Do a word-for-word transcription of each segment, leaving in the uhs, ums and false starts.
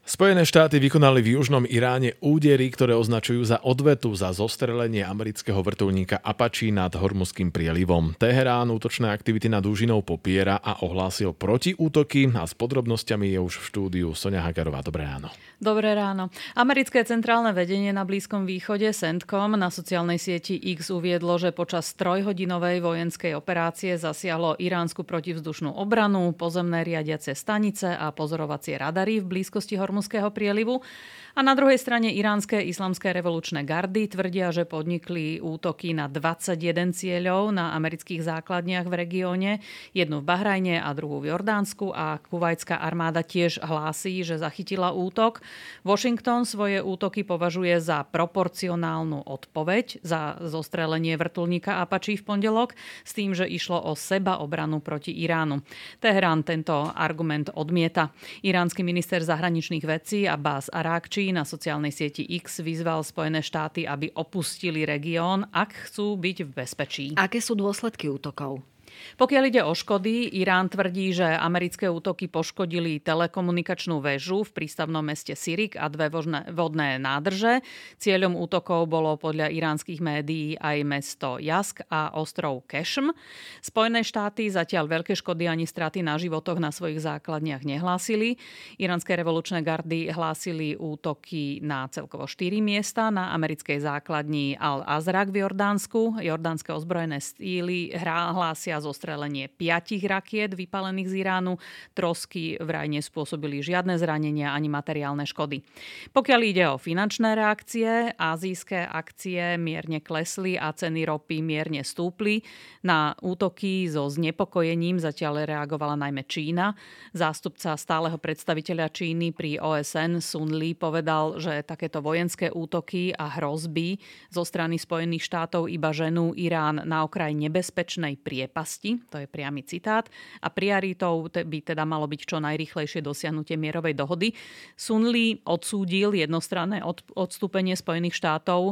Spojené štáty vykonali v južnom Iráne údery, ktoré označujú za odvetu za zostrelenie amerického vrtuľníka Apache nad Hormuzským prielivom. Teherán útočné aktivity nad úžinou popiera a ohlásil protiútoky a s podrobnosťami je už v štúdiu Soňa Hagarová. Dobré ráno. Dobré ráno. Americké centrálne vedenie na Blízkom východe CENTCOM na sociálnej sieti X uviedlo, že počas trojhodinovej vojenskej operácie zasiahlo iránsku protivzdušnú obranu, pozemné riadiace stanice a pozorovacie radary v blízkosti Hormuzského prielivu. A na druhej strane iránske islamské revolučné gardy tvrdia, že podnikli útoky na dvadsaťjeden cieľov na amerických základniach v regióne, jednu v Bahrajne a druhú v Jordánsku, a kuvajtská armáda tiež hlási, že zachytila útok. Washington svoje útoky považuje za proporcionálnu odpoveď za zostrelenie vrtuľníka Apache v pondelok s tým, že išlo o sebaobranu proti Iránu. Teherán tento argument odmieta. Iránsky minister zahraničných vecí Abbas Arakči na sociálnej sieti X vyzval Spojené štáty, aby opustili región, ak chcú byť v bezpečí. Aké sú dôsledky útokov? Pokiaľ ide o škody, Irán tvrdí, že americké útoky poškodili telekomunikačnú väžu v prístavnom meste Sirik a dve vodné nádrže. Cieľom útokov bolo podľa iránskych médií aj mesto Jask a ostrov Kešm. Spojené štáty zatiaľ veľké škody ani straty na životoch na svojich základniach nehlásili. Iránske revolučné gardy hlásili útoky na celkovo štyri miesta na americkej základni Al-Azraq v Jordánsku. Jordánske ozbrojené síly hlásia zostrelenie piatich rakiet vypálených z Iránu. Trosky vraj nespôsobili žiadne zranenia ani materiálne škody. Pokiaľ ide o finančné reakcie, azijské akcie mierne klesli a ceny ropy mierne stúpli. Na útoky so znepokojením zatiaľ reagovala najmä Čína. Zástupca stáleho predstaviteľa Číny pri O S N Sun Li povedal, že takéto vojenské útoky a hrozby zo strany Spojených štátov iba ženú Irán na okraj nebezpečnej priepasti. To je priamy citát. A prioritou by teda malo byť čo najrýchlejšie dosiahnutie mierovej dohody. Sun Li odsúdil jednostranné odstúpenie Spojených štátov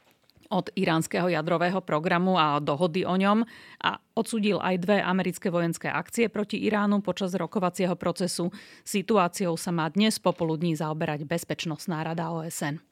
od iránskeho jadrového programu a dohody o ňom a odsúdil aj dve americké vojenské akcie proti Iránu počas rokovacieho procesu. Situáciou sa má dnes popoludní zaoberať Bezpečnostná rada O S N.